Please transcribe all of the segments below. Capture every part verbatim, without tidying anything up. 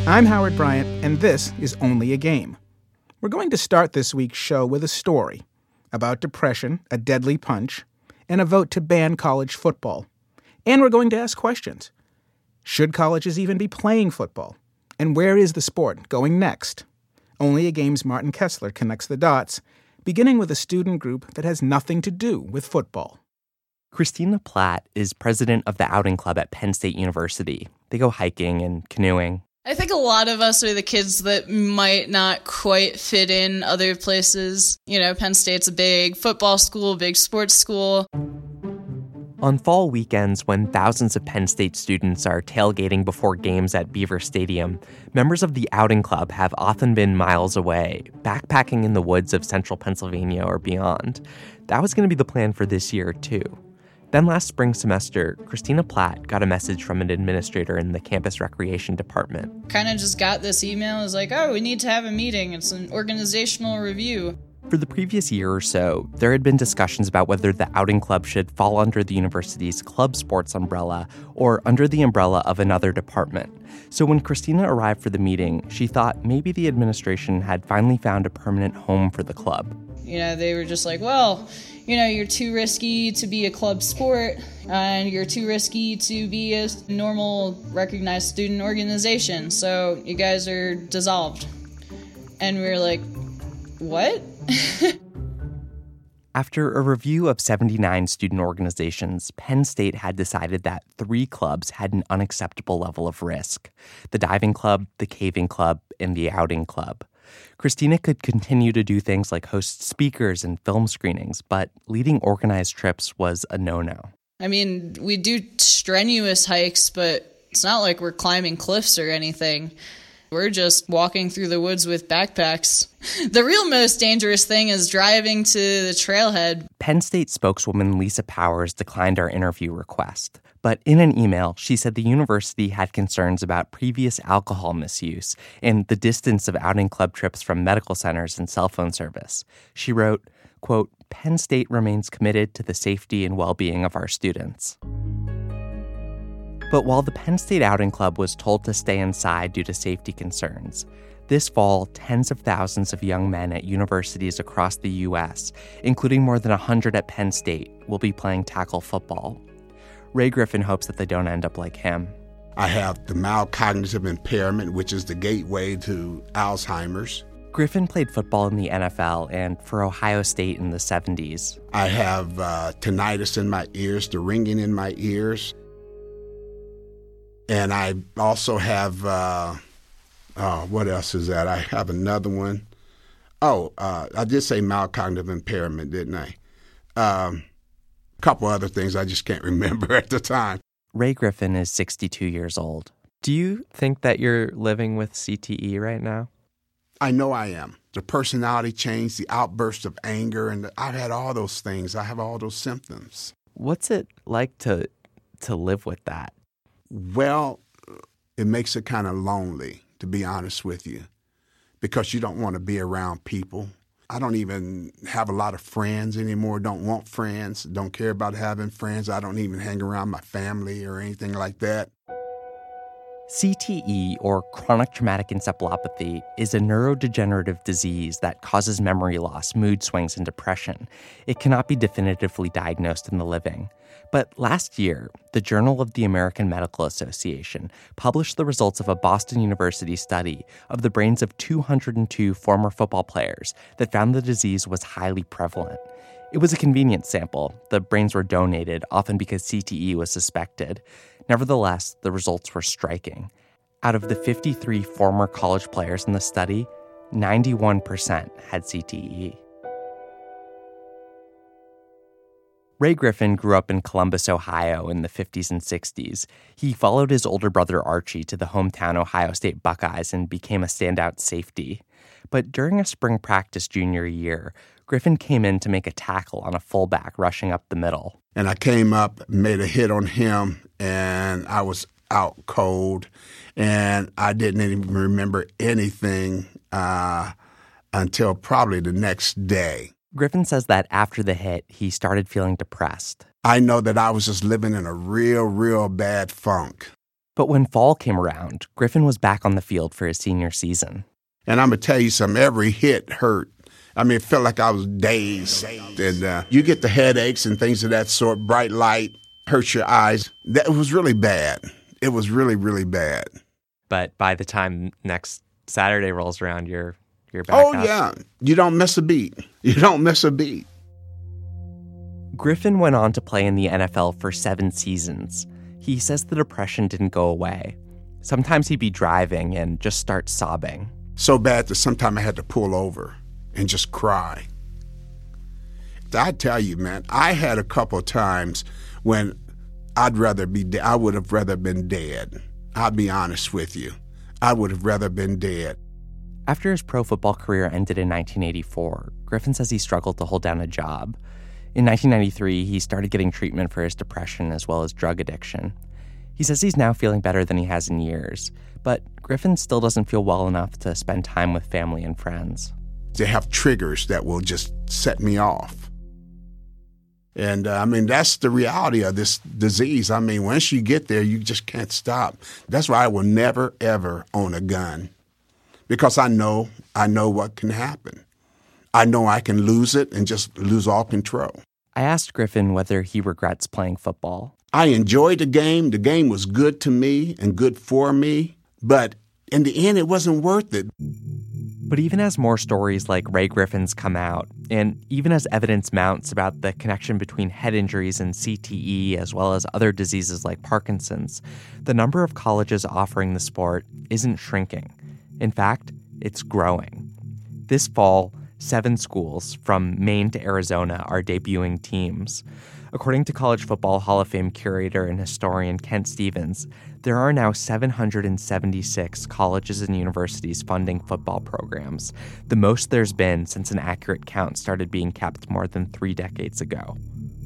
I'm Howard Bryant, and this is Only a Game. We're going to start this week's show with a story about depression, a deadly punch, and a vote to ban college football. And we're going to ask questions. Should colleges even be playing football? And where is the sport going next? Only a Game's Martin Kessler connects the dots, beginning with a student group that has nothing to do with football. Christina Platt is president of the Outing Club at Penn State University. They go hiking and canoeing. I think a lot of us are the kids that might not quite fit in other places. You know, Penn State's a big football school, big sports school. On fall weekends, when thousands of Penn State students are tailgating before games at Beaver Stadium, members of the Outing Club have often been miles away, backpacking in the woods of central Pennsylvania or beyond. That was going to be the plan for this year, too. Then last spring semester, Christina Platt got a message from an administrator in the campus recreation department. Kind of just got this email. It was like, oh, we need to have a meeting. It's an organizational review. For the previous year or so, there had been discussions about whether the Outing Club should fall under the university's club sports umbrella or under the umbrella of another department. So when Christina arrived for the meeting, she thought maybe the administration had finally found a permanent home for the club. You know, they were just like, well, you know, you're too risky to be a club sport, and you're too risky to be a normal, recognized student organization, so you guys are dissolved. And we were like, what? After a review of seventy-nine student organizations, Penn State had decided that three clubs had an unacceptable level of risk: the diving club, the caving club, and the outing club. Christina could continue to do things like host speakers and film screenings, but leading organized trips was a no-no. I mean, we do strenuous hikes, but it's not like we're climbing cliffs or anything. We're just walking through the woods with backpacks. The real most dangerous thing is driving to the trailhead. Penn State spokeswoman Lisa Powers declined our interview request. But in an email, she said the university had concerns about previous alcohol misuse and the distance of outing club trips from medical centers and cell phone service. She wrote, quote, Penn State remains committed to the safety and well-being of our students. But while the Penn State Outing Club was told to stay inside due to safety concerns, this fall, tens of thousands of young men at universities across the U S, including more than one hundred at Penn State, will be playing tackle football. Ray Griffin hopes that they don't end up like him. I have the mild cognitive impairment, which is the gateway to Alzheimer's. Griffin played football in the N F L and for Ohio State in the seventies. I have uh, tinnitus in my ears, the ringing in my ears. And I also have, uh, oh, what else is that? I have another one. Oh, uh, I did say mild cognitive impairment, didn't I? Um, a couple other things I just can't remember at the time. Ray Griffin is sixty-two years old. Do you think that you're living with C T E right now? I know I am. The personality change, the outburst of anger, and the, I've had all those things. I have all those symptoms. What's it like to to live with that? Well, it makes it kind of lonely, to be honest with you, because you don't want to be around people. I don't even have a lot of friends anymore, don't want friends, don't care about having friends. I don't even hang around my family or anything like that. C T E, or chronic traumatic encephalopathy, is a neurodegenerative disease that causes memory loss, mood swings, and depression. It cannot be definitively diagnosed in the living. But last year, the Journal of the American Medical Association published the results of a Boston University study of the brains of two hundred two former football players that found the disease was highly prevalent. It was a convenient sample. The brains were donated, often because C T E was suspected. Nevertheless, the results were striking. Out of the fifty-three former college players in the study, ninety-one percent had C T E. Ray Griffin grew up in Columbus, Ohio in the fifties and sixties. He followed his older brother Archie to the hometown Ohio State Buckeyes and became a standout safety. But during a spring practice junior year, Griffin came in to make a tackle on a fullback rushing up the middle. And I came up, made a hit on him, and I was out cold. And I didn't even remember anything uh, until probably the next day. Griffin says that after the hit, he started feeling depressed. I know that I was just living in a real, real bad funk. But when fall came around, Griffin was back on the field for his senior season. And I'm going to tell you something, every hit hurt. I mean, it felt like I was dazed. And uh, you get the headaches and things of that sort, bright light, hurts your eyes. That was really bad. It was really, really bad. But by the time next Saturday rolls around, you're you're back Oh, up. yeah. You don't miss a beat. You don't miss a beat. Griffin went on to play in the N F L for seven seasons. He says the depression didn't go away. Sometimes he'd be driving and just start sobbing. So bad that sometimes I had to pull over and just cry. I tell you, man, I had a couple of times when I'd rather be dead. I would have rather been dead. I'll be honest with you. I would have rather been dead. After his pro football career ended in nineteen eighty-four, Griffin says he struggled to hold down a job. In nineteen ninety-three, he started getting treatment for his depression as well as drug addiction. He says he's now feeling better than he has in years, but Griffin still doesn't feel well enough to spend time with family and friends. They have triggers that will just set me off. And, uh, I mean, that's the reality of this disease. I mean, once you get there, you just can't stop. That's why I will never, ever own a gun, because I know, I know what can happen. I know I can lose it and just lose all control. I asked Griffin whether he regrets playing football. I enjoyed the game. The game was good to me and good for me. But in the end, it wasn't worth it. But even as more stories like Ray Griffin's come out, and even as evidence mounts about the connection between head injuries and C T E as well as other diseases like Parkinson's, the number of colleges offering the sport isn't shrinking. In fact, it's growing. This fall, seven schools from Maine to Arizona are debuting teams. According to College Football Hall of Fame curator and historian Kent Stevens, there are now seven hundred seventy-six colleges and universities funding football programs, the most there's been since an accurate count started being kept more than three decades ago.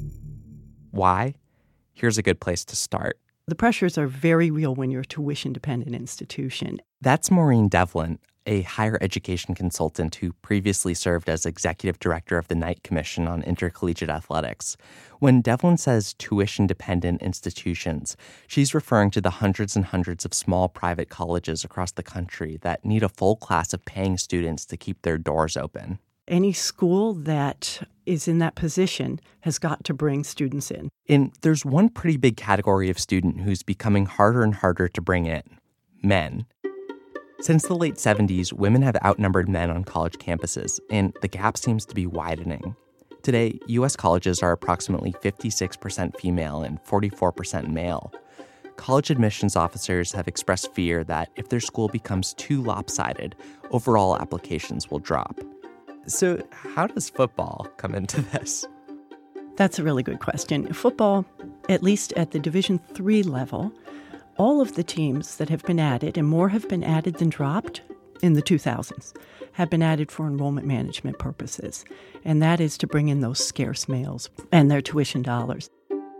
Why? Here's a good place to start. The pressures are very real when you're a tuition-dependent institution. That's Maureen Devlin, a higher education consultant who previously served as executive director of the Knight Commission on Intercollegiate Athletics. When Devlin says tuition-dependent institutions, she's referring to the hundreds and hundreds of small private colleges across the country that need a full class of paying students to keep their doors open. Any school that is in that position has got to bring students in. And there's one pretty big category of student who's becoming harder and harder to bring in: men. Since the late seventies, women have outnumbered men on college campuses, and the gap seems to be widening. Today, U S colleges are approximately fifty-six percent female and forty-four percent male. College admissions officers have expressed fear that if their school becomes too lopsided, overall applications will drop. So how does football come into this? That's a really good question. Football, at least at the Division three level, all of the teams that have been added, and more have been added than dropped in the two thousands, have been added for enrollment management purposes. And that is to bring in those scarce males and their tuition dollars.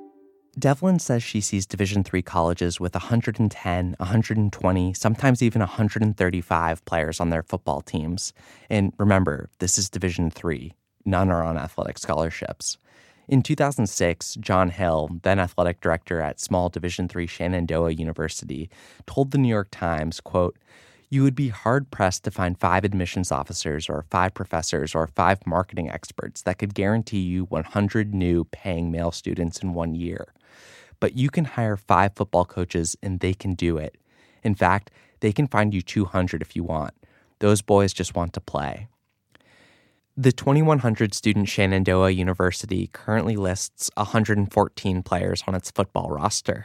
Devlin says she sees Division three colleges with one hundred ten, one hundred twenty, sometimes even one hundred thirty-five players on their football teams. And remember, this is Division three. None are on athletic scholarships. In two thousand six, John Hill, then athletic director at small Division three Shenandoah University, told the New York Times, quote, "You would be hard-pressed to find five admissions officers or five professors or five marketing experts that could guarantee you one hundred new paying male students in one year. But you can hire five football coaches and they can do it. In fact, they can find you two hundred if you want. Those boys just want to play." The twenty-one hundred student Shenandoah University currently lists one hundred fourteen players on its football roster.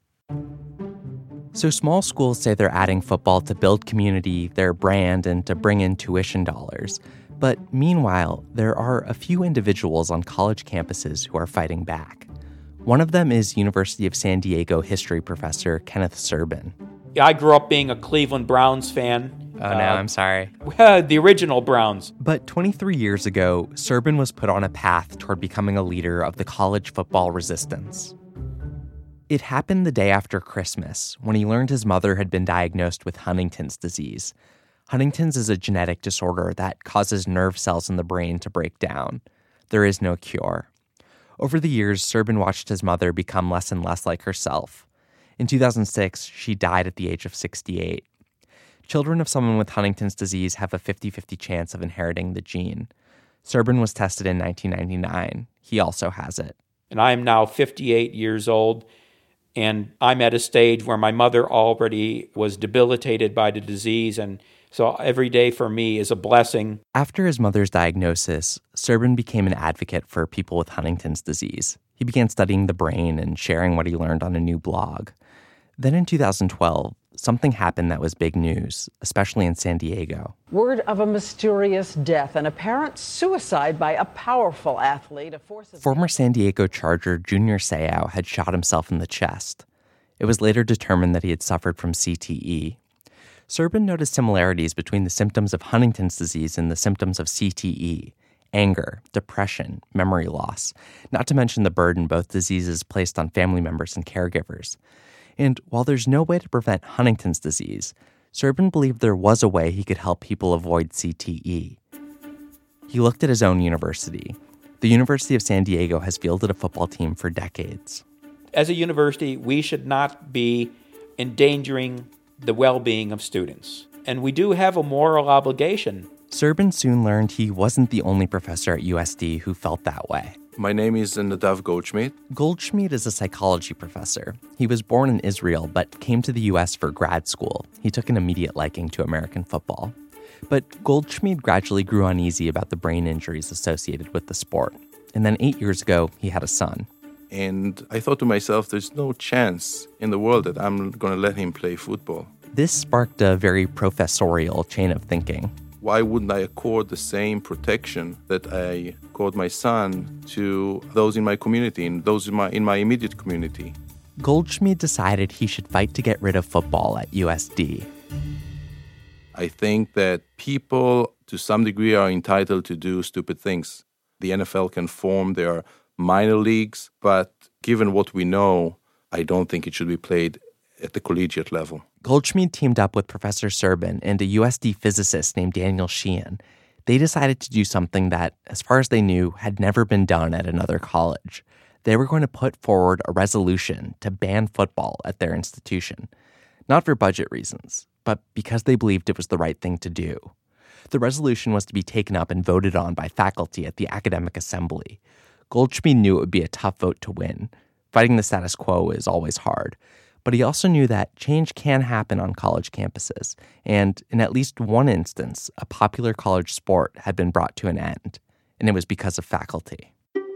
So small schools say they're adding football to build community, their brand, and to bring in tuition dollars. But meanwhile, there are a few individuals on college campuses who are fighting back. One of them is University of San Diego history professor Kenneth Serbin. I grew up being a Cleveland Browns fan. Oh, no, uh, I'm sorry. The original Browns. But twenty-three years ago, Serbin was put on a path toward becoming a leader of the college football resistance. It happened the day after Christmas, when he learned his mother had been diagnosed with Huntington's disease. Huntington's is a genetic disorder that causes nerve cells in the brain to break down. There is no cure. Over the years, Serbin watched his mother become less and less like herself. In two thousand six, she died at the age of sixty-eight. Children of someone with Huntington's disease have a fifty-fifty chance of inheriting the gene. Serban was tested in nineteen ninety-nine. He also has it. And I am now fifty-eight years old, and I'm at a stage where my mother already was debilitated by the disease, and so every day for me is a blessing. After his mother's diagnosis, Serban became an advocate for people with Huntington's disease. He began studying the brain and sharing what he learned on a new blog. Then in two thousand twelve, something happened that was big news, especially in San Diego. Word of a mysterious death, an apparent suicide by a powerful athlete. A force of Former San Diego Charger Junior Seau had shot himself in the chest. It was later determined that he had suffered from C T E. Serban noticed similarities between the symptoms of Huntington's disease and the symptoms of C T E: anger, depression, memory loss, not to mention the burden both diseases placed on family members and caregivers. And while there's no way to prevent Huntington's disease, Serban believed there was a way he could help people avoid C T E. He looked at his own university. The University of San Diego has fielded a football team for decades. As a university, we should not be endangering the well-being of students. And we do have a moral obligation. Serban soon learned he wasn't the only professor at U S D who felt that way. My name is Nadav Goldschmidt. Goldschmidt is a psychology professor. He was born in Israel but came to the U S for grad school. He took an immediate liking to American football. But Goldschmidt gradually grew uneasy about the brain injuries associated with the sport. And then eight years ago, he had a son. And I thought to myself, there's no chance in the world that I'm going to let him play football. This sparked a very professorial chain of thinking. Why wouldn't I accord the same protection that I accord my son to those in my community and those in my, in my immediate community? Goldschmidt decided he should fight to get rid of football at U S D. I think that people, to some degree, are entitled to do stupid things. The N F L can form their minor leagues, but given what we know, I don't think it should be played at the collegiate level. Goldschmidt teamed up with Professor Serban and a U S D physicist named Daniel Sheehan. They decided to do something that, as far as they knew, had never been done at another college. They were going to put forward a resolution to ban football at their institution. Not for budget reasons, but because they believed it was the right thing to do. The resolution was to be taken up and voted on by faculty at the academic assembly. Goldschmidt knew it would be a tough vote to win. Fighting the status quo is always hard. But he also knew that change can happen on college campuses. And in at least one instance, a popular college sport had been brought to an end. And it was because of faculty.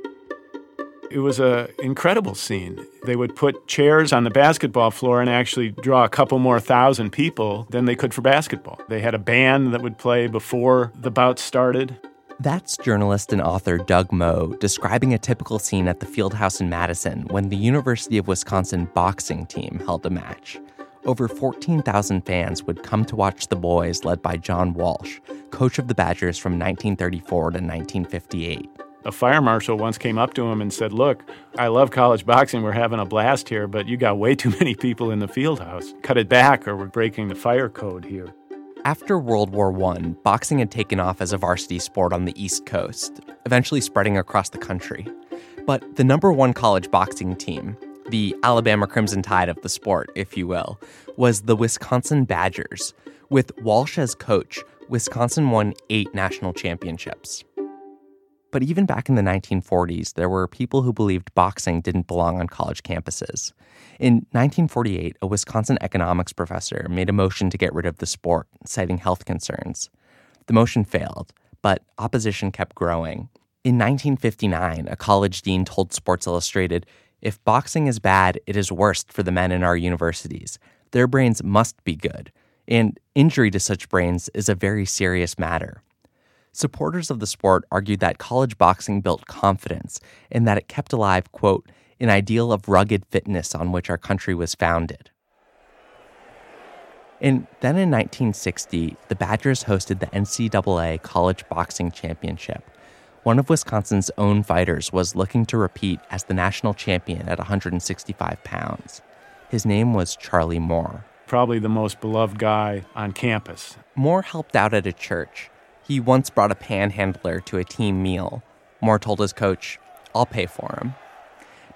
It was an incredible scene. They would put chairs on the basketball floor and actually draw a couple more thousand people than they could for basketball. They had a band that would play before the bout started. That's journalist and author Doug Moe describing a typical scene at the Fieldhouse in Madison when the University of Wisconsin boxing team held a match. Over fourteen thousand fans would come to watch the boys led by John Walsh, coach of the Badgers from nineteen thirty-four to nineteen fifty-eight. A fire marshal once came up to him and said, "Look, I love college boxing. We're having a blast here, but you got way too many people in the Fieldhouse. Cut it back or we're breaking the fire code here." After World War One, boxing had taken off as a varsity sport on the East Coast, eventually spreading across the country. But the number one college boxing team, the Alabama Crimson Tide of the sport, if you will, was the Wisconsin Badgers. With Walsh as coach, Wisconsin won eight national championships. But even back in the nineteen forties, there were people who believed boxing didn't belong on college campuses. In nineteen forty-eight, a Wisconsin economics professor made a motion to get rid of the sport, citing health concerns. The motion failed, but opposition kept growing. In nineteen fifty-nine, a college dean told Sports Illustrated, "If boxing is bad, it is worst for the men in our universities. Their brains must be good, and injury to such brains is a very serious matter." Supporters of the sport argued that college boxing built confidence and that it kept alive, quote, an ideal of rugged fitness on which our country was founded. And then in nineteen sixty, the Badgers hosted the N C double A College Boxing Championship. One of Wisconsin's own fighters was looking to repeat as the national champion at one hundred sixty-five pounds. His name was Charlie Moore. Probably the most beloved guy on campus. Moore helped out at a church. He once brought a panhandler to a team meal. Moore told his coach, "I'll pay for him."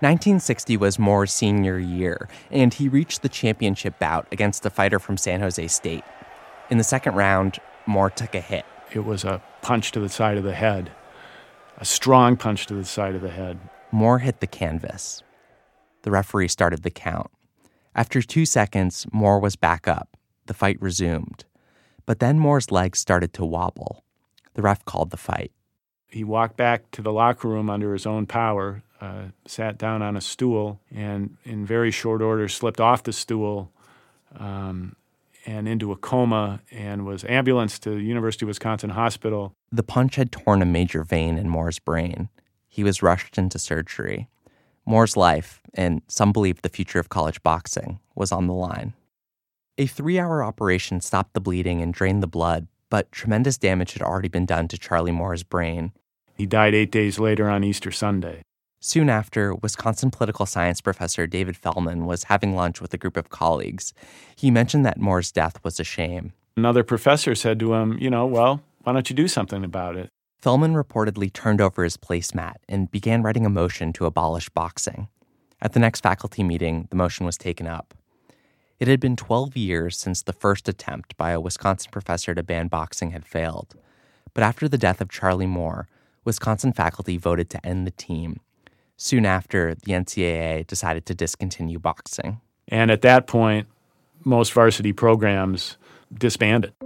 nineteen sixty was Moore's senior year, and he reached the championship bout against a fighter from San Jose State. In the second round, Moore took a hit. It was a punch to the side of the head, a strong punch to the side of the head. Moore hit the canvas. The referee started the count. After two seconds, Moore was back up. The fight resumed. But then Moore's legs started to wobble. The ref called the fight. He walked back to the locker room under his own power, uh, sat down on a stool, and in very short order slipped off the stool um, and into a coma and was ambulanced to the University of Wisconsin Hospital. The punch had torn a major vein in Moore's brain. He was rushed into surgery. Moore's life, and some believe the future of college boxing, was on the line. A three-hour operation stopped the bleeding and drained the blood, but tremendous damage had already been done to Charlie Moore's brain. He died eight days later on Easter Sunday. Soon after, Wisconsin political science professor David Fellman was having lunch with a group of colleagues. He mentioned that Moore's death was a shame. Another professor said to him, you know, well, why don't you do something about it? Fellman reportedly turned over his placemat and began writing a motion to abolish boxing. At the next faculty meeting, the motion was taken up. It had been twelve years since the first attempt by a Wisconsin professor to ban boxing had failed. But after the death of Charlie Moore, Wisconsin faculty voted to end the team. Soon after, the N C double A decided to discontinue boxing. And at that point, most varsity programs disbanded.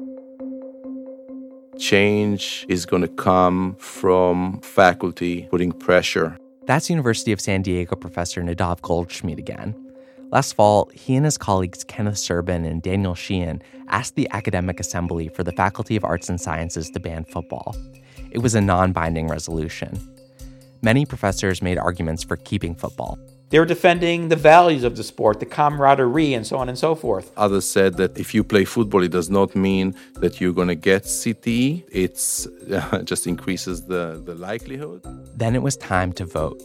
Change is going to come from faculty putting pressure. That's University of San Diego professor Nadav Goldschmidt again. Last fall, he and his colleagues Kenneth Serbin and Daniel Sheehan asked the Academic Assembly for the Faculty of Arts and Sciences to ban football. It was a non-binding resolution. Many professors made arguments for keeping football. They were defending the values of the sport, the camaraderie, and so on and so forth. Others said that if you play football, it does not mean that you're going to get C T E. It uh, just increases the, the likelihood. Then it was time to vote.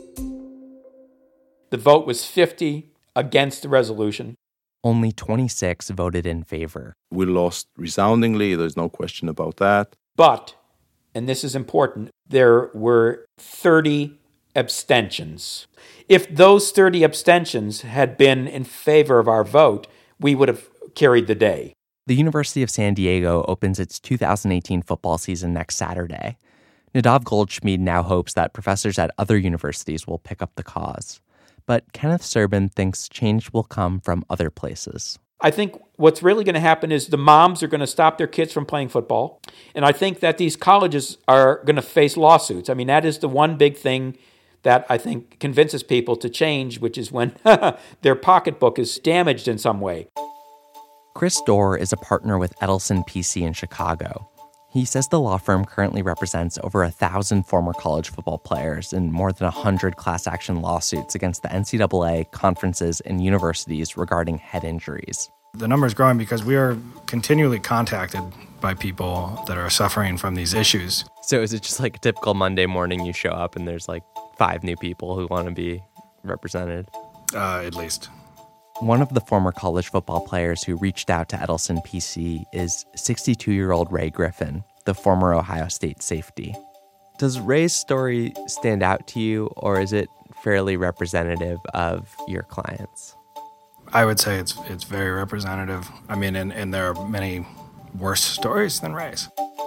The vote was fifty against the resolution. Only twenty-six voted in favor. We lost resoundingly. There's no question about that. But, and this is important, there were thirty abstentions. If those thirty abstentions had been in favor of our vote, we would have carried the day. The University of San Diego opens its two thousand eighteen football season next Saturday. Nadav Goldschmidt now hopes that professors at other universities will pick up the cause. But Kenneth Serbin thinks change will come from other places. I think what's really going to happen is the moms are going to stop their kids from playing football. And I think that these colleges are going to face lawsuits. I mean, that is the one big thing that I think convinces people to change, which is when their pocketbook is damaged in some way. Chris Dorr is a partner with Edelson P C in Chicago. He says the law firm currently represents over a thousand former college football players in more than a hundred class action lawsuits against the N C double A, conferences, and universities regarding head injuries. The number is growing because we are continually contacted by people that are suffering from these issues. So is it just like a typical Monday morning you show up and there's like five new people who want to be represented? Uh, at least. One of the former college football players who reached out to Edelson P C is sixty-two-year-old Ray Griffin, the former Ohio State safety. Does Ray's story stand out to you, or is it fairly representative of your clients? I would say it's it's very representative. I mean, and, and there are many worse stories than Ray's.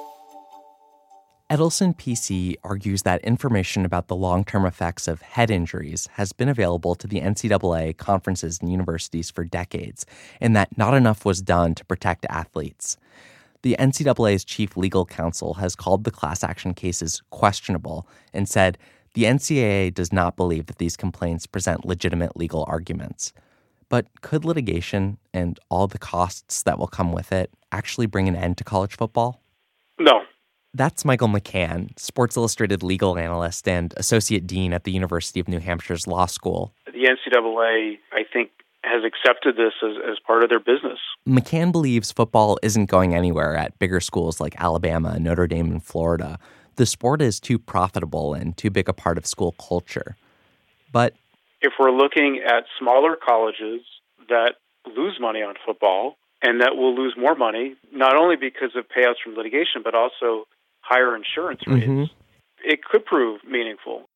Edelson P C argues that information about the long-term effects of head injuries has been available to the N C double A, conferences, and universities for decades, and that not enough was done to protect athletes. The N C double A's chief legal counsel has called the class action cases questionable and said the N C double A does not believe that these complaints present legitimate legal arguments. But could litigation and all the costs that will come with it actually bring an end to college football? No. That's Michael McCann, Sports Illustrated legal analyst and associate dean at the University of New Hampshire's Law School. The N C double A, I think, has accepted this as, as part of their business. McCann believes football isn't going anywhere at bigger schools like Alabama, Notre Dame, and Florida. The sport is too profitable and too big a part of school culture. But if we're looking at smaller colleges that lose money on football and that will lose more money, not only because of payouts from litigation, but also higher insurance rates, mm-hmm. it could prove meaningful.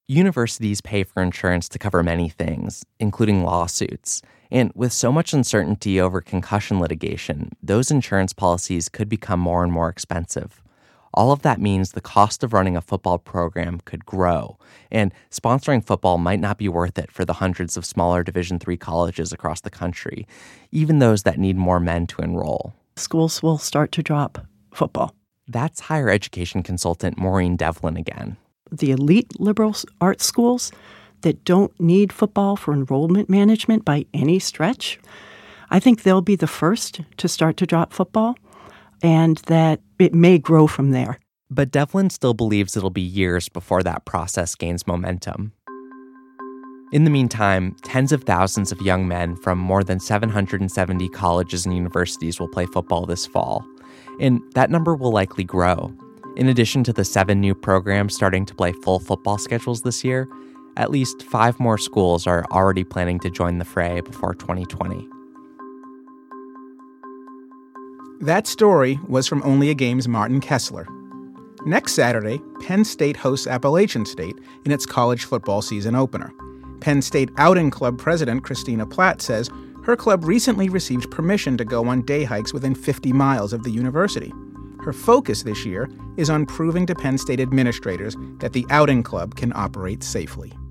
Universities pay for insurance to cover many things, including lawsuits. And with so much uncertainty over concussion litigation, those insurance policies could become more and more expensive. All of that means the cost of running a football program could grow, and sponsoring football might not be worth it for the hundreds of smaller Division three colleges across the country, even those that need more men to enroll. Schools will start to drop football. That's higher education consultant Maureen Devlin again. The elite liberal arts schools that don't need football for enrollment management by any stretch, I think they'll be the first to start to drop football, and that it may grow from there. But Devlin still believes it'll be years before that process gains momentum. In the meantime, tens of thousands of young men from more than seven hundred seventy colleges and universities will play football this fall, and that number will likely grow. In addition to the seven new programs starting to play full football schedules this year, at least five more schools are already planning to join the fray before twenty twenty. That story was from Only a Game's Martin Kessler. Next Saturday, Penn State hosts Appalachian State in its college football season opener. Penn State Outing Club president Christina Platt says her club recently received permission to go on day hikes within fifty miles of the university. Her focus this year is on proving to Penn State administrators that the Outing Club can operate safely.